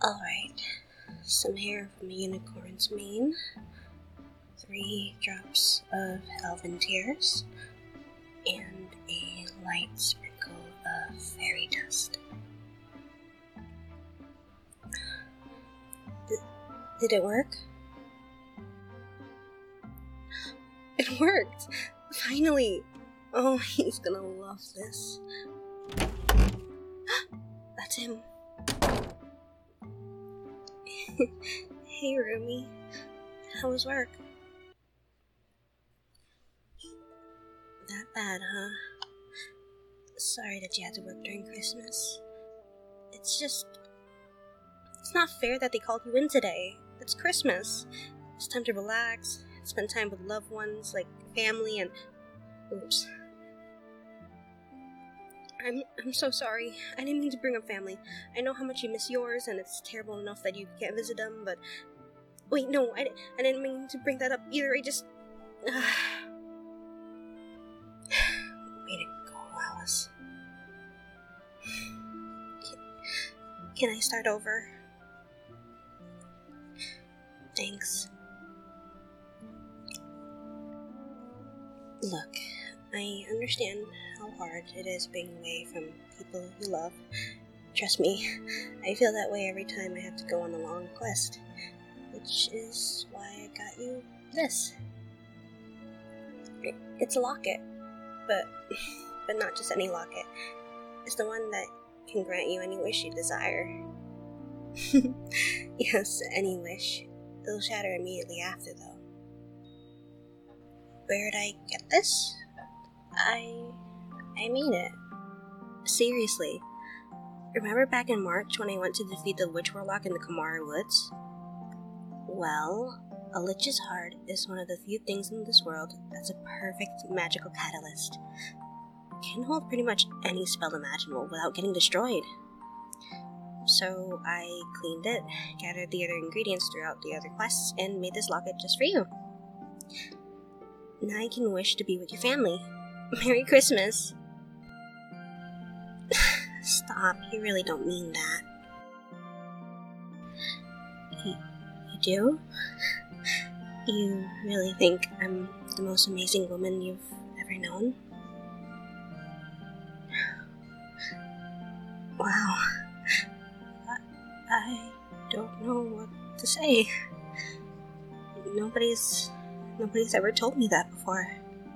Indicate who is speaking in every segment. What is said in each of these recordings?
Speaker 1: Alright, some hair from a unicorn's mane, 3 drops of elven tears, and a light sprinkle of fairy dust. Did it work? It worked! Finally! Oh, he's gonna love this. That's him. Hey, Rumi. How was work? That bad, huh? Sorry that you had to work during Christmas. It's not fair that they called you in today. It's Christmas. It's time to relax, spend time with loved ones, like family, and... Oops. I'm so sorry. I didn't mean to bring up family. I know how much you miss yours, and it's terrible enough that you can't visit them, but... Wait, no, I didn't mean to bring that up either. I just... Way to go, Alice. Can I start over? Thanks. Look, I understand how hard it is being away from people you love. Trust me, I feel that way every time I have to go on a long quest, which is why I got you this. It's a locket, but not just any locket. It's the one that can grant you any wish you desire. Yes, any wish. It'll shatter immediately after, though. Where'd I get this? I made it. Seriously. Remember back in March when I went to defeat the Witch Warlock in the Kamara Woods? Well, a Lich's heart is one of the few things in this world that's a perfect magical catalyst. It can hold pretty much any spell imaginable without getting destroyed. So I cleaned it, gathered the other ingredients throughout the other quests, and made this locket just for you. Now you can wish to be with your family. Merry Christmas! Stop, you really don't mean that. You do? You really think I'm the most amazing woman you've ever known? Wow. I don't know what to say. Nobody's ever told me that before.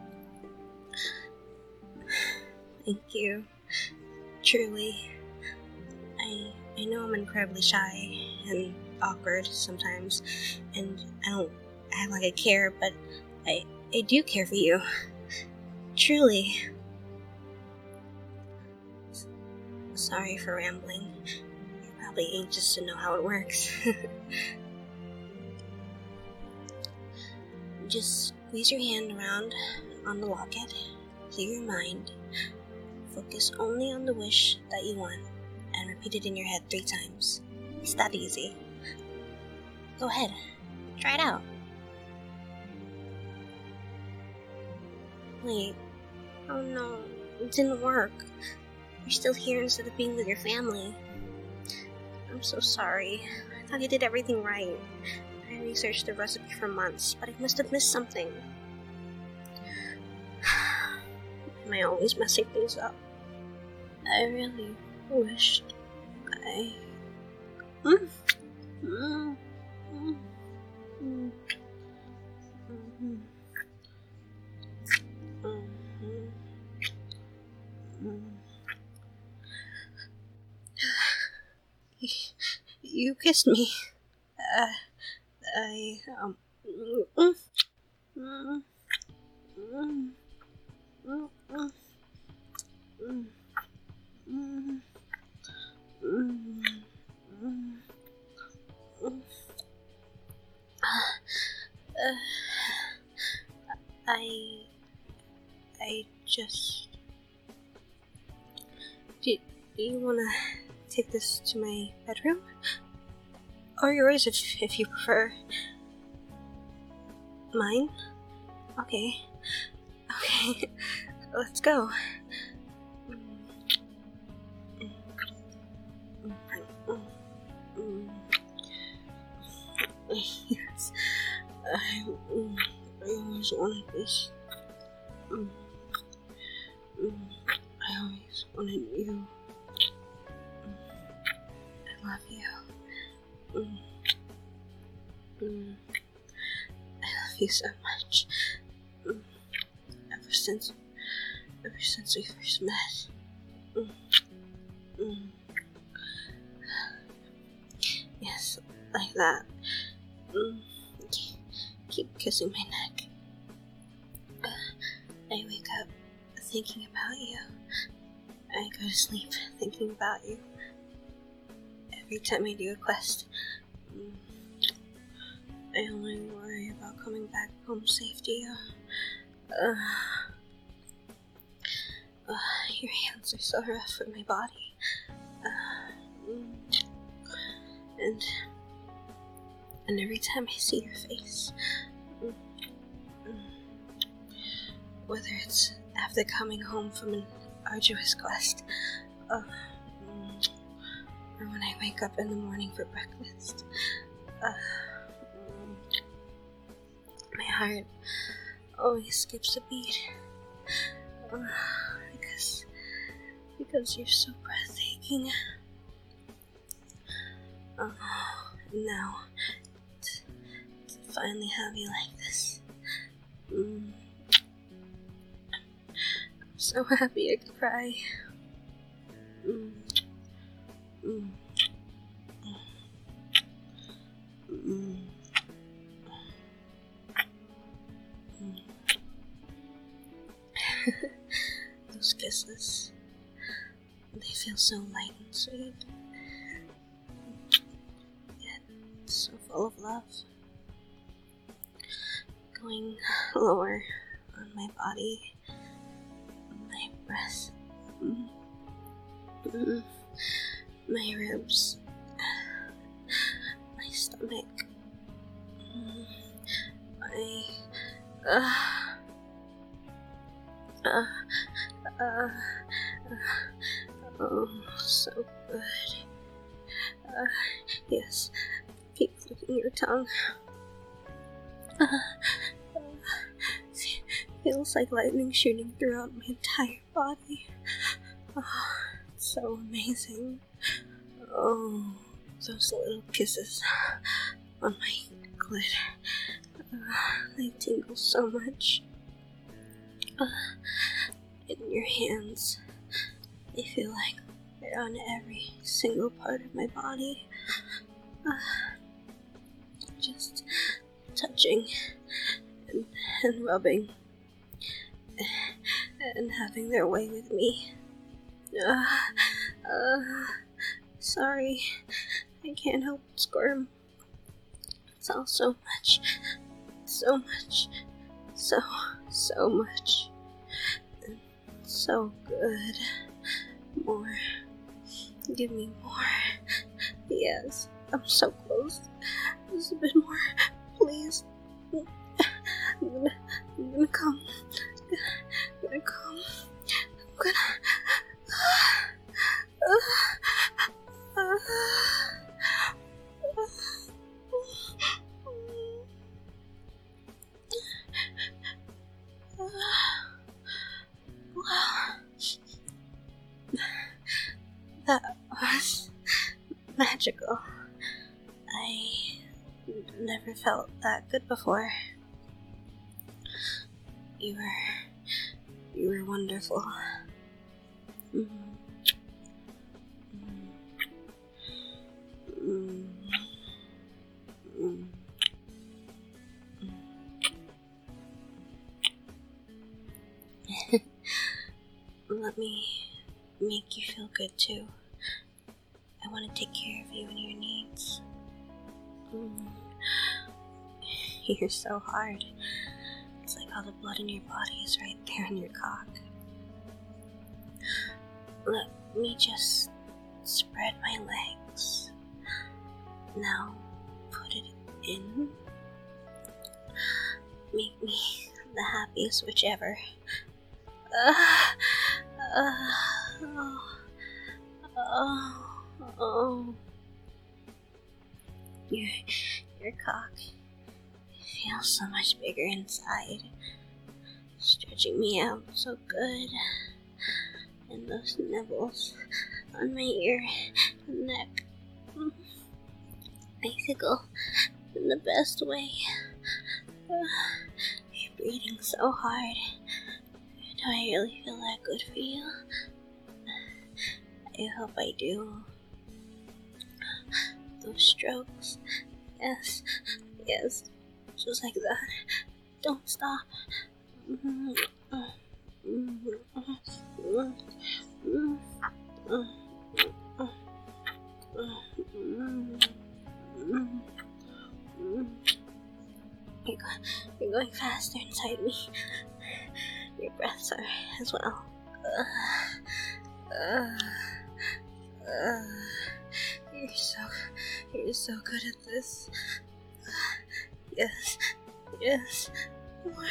Speaker 1: Thank you. Truly. I know I'm incredibly shy and awkward sometimes, and I don't act like I care, but I do care for you. Truly. Sorry for rambling. You're probably anxious to know how it works. Just squeeze your hand around on the locket, clear your mind, focus only on the wish that you want, and repeat it in your head 3 times. It's that easy. Go ahead, try it out. Wait, oh no, it didn't work. You're still here instead of being with your family. I'm so sorry. I thought you did everything right. I researched the recipe for months, but I must have missed something. Am I always messing things up? I really wished I... You kissed me. I just... Do you wanna take this to my bedroom? Or yours if you prefer. Mine? Okay. Let's go. always wanted this. I always wanted you. I love you. I love you so much. Ever since we first met. Yes, like that. Keep kissing my neck. I wake up thinking about you. I go to sleep thinking about you. Every time I do a quest, I only worry about coming back home safe to you. Your hands are so rough for my body. And every time I see your face, whether it's after coming home from an arduous quest, or when I wake up in the morning for breakfast, my heart always skips a beat, because you're so breathtaking. And now, to finally have you like this, I'm so happy I could cry. Those kisses, they feel so light and sweet, yet so full of love. Going lower on my body, my breast, my ribs, my stomach, oh, so good. Yes, keep flicking your tongue. Feels like lightning shooting throughout my entire body. Oh, it's so amazing. Oh, those little kisses on my clit. They tingle so much. In your hands, they feel like they're on every single part of my body. Just touching and rubbing and having their way with me. Sorry, I can't help but squirm. It's all so much, so much, and so good. More, give me more. Yes, I'm so close. Just a bit more, please. I'm gonna come. I'm gonna come. I'm gonna. That was magical. I never felt that good before. You were wonderful. Let me make you feel good too. I want to take care of you and your needs. You're so hard. It's like all the blood in your body is right there in your cock. Let me just spread my legs. Now put it in. Make me the happiest witch ever. Your cock feel so much bigger inside, stretching me out so good. And those nibbles on my ear and neck, they tickle in the best way. You're breathing so hard. Do I really feel that good for you? I hope I do. Those strokes. Yes, yes, just like that. Don't stop. You're going faster inside me. Your breaths are as well. You're so good at this. Yes, yes. More.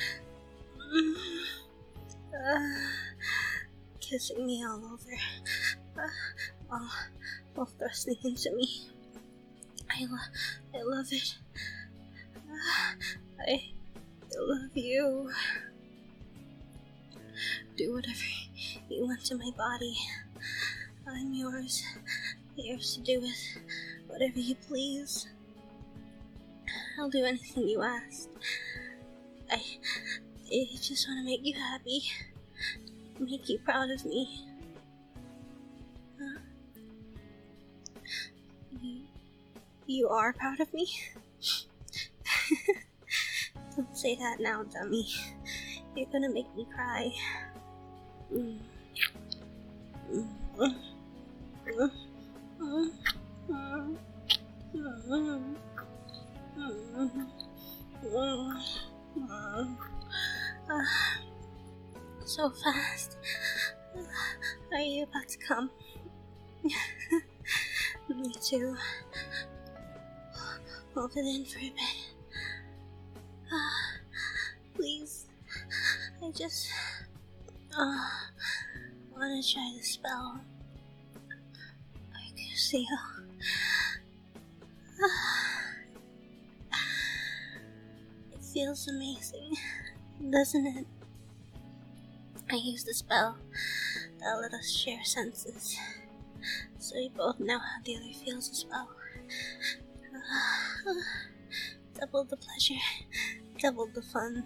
Speaker 1: Kissing me all over. All thrusting into me. I love it. I love you. Do whatever you want to my body. I'm yours. Yours to do with whatever you please. I'll do anything you ask. I just want to make you happy. Make you proud of me. You are proud of me? Don't say that now, dummy. You're gonna make me cry. So fast. Are you about to come? Me too. Hold it in for a bit. Please. I just want to try the spell. Arcucio. It feels amazing, doesn't it? I used the spell that let us share senses, so we both know how the other feels as well. Double the pleasure, double the fun.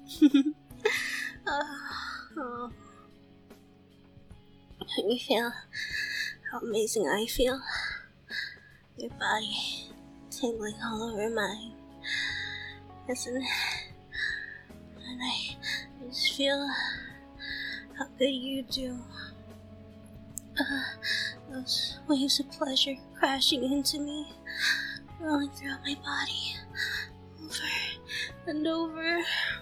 Speaker 1: Can you feel how amazing I feel? Your body tingling all over mine, isn't it? And I just feel how good you do. Those waves of pleasure crashing into me, rolling throughout my body, over and over.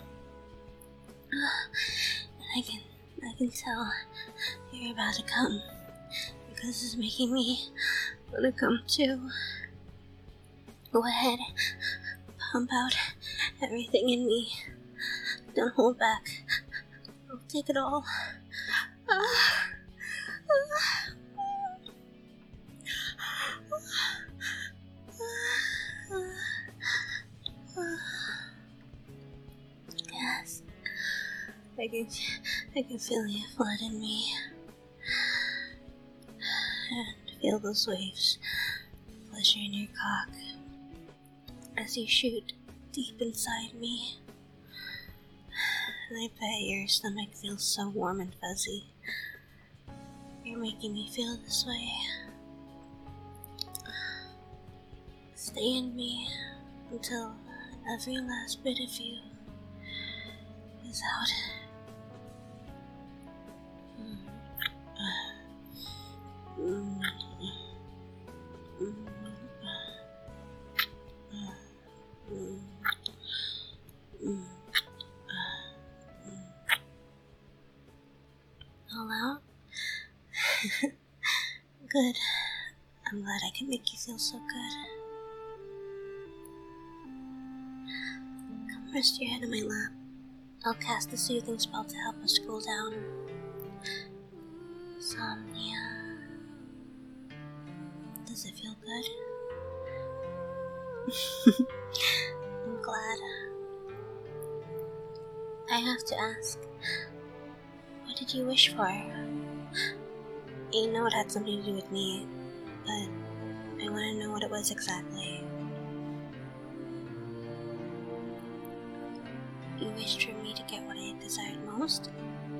Speaker 1: And I can tell you're about to come, because it's making me want to come too. Go ahead, pump out everything in me. Don't hold back. I'll take it all. Yes, I can feel you flood in me, and feel those waves of pleasure in your cock as you shoot deep inside me. And I bet your stomach feels so warm and fuzzy. You're making me feel this way. Stay in me until every last bit of you is out. All out? Good. I'm glad I can make you feel so good. Come rest your head on my lap. I'll cast a soothing spell to help us cool down. Somnia. Does it feel good? I'm glad. I have to ask, what did you wish for? You know it had something to do with me, but I want to know what it was exactly. You wished for me to get what I desired most?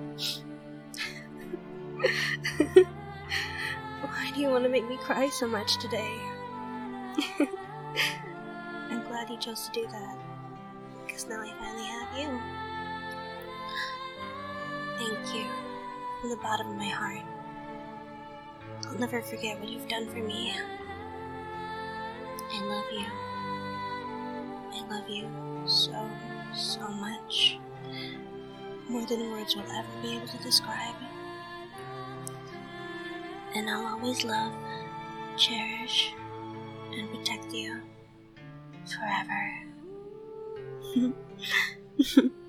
Speaker 1: Why do you want to make me cry so much today? I'm glad you chose to do that, because now I finally have you. Thank you, from the bottom of my heart. I'll never forget what you've done for me. I love you. I love you so much. More than words will ever be able to describe. And I'll always love, cherish, and protect you forever.